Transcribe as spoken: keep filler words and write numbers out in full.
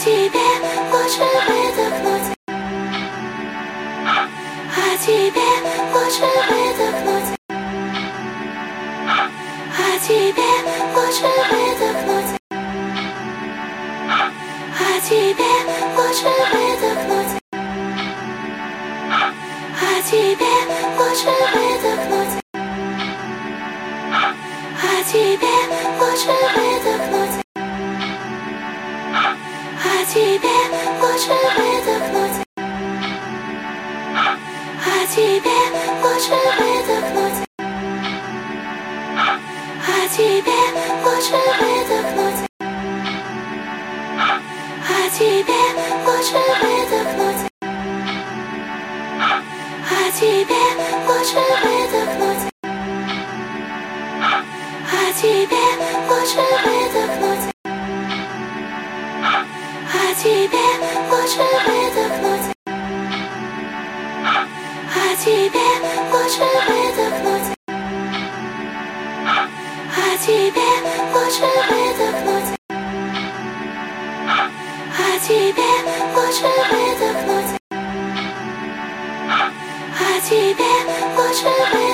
тебе лучше выдохнуть. А тебе лучше выдохнуть. А тебе лучше выдохнуть. А тебе лучше выдохнуть. А тебе лучше выдохнуть. А тебе лучше выдохнуть. А тебе лучше выдохнуть. А тебе лучше выдохнуть. А тебе лучше выдохнуть. А тебе лучше выдохнуть. А тебе лучше выдохнуть. А тебе лучше выдохнуть. А тебе лучше выдохнуть. А тебе лучше выдохнуть. А тебе лучше выдохнуть. А тебе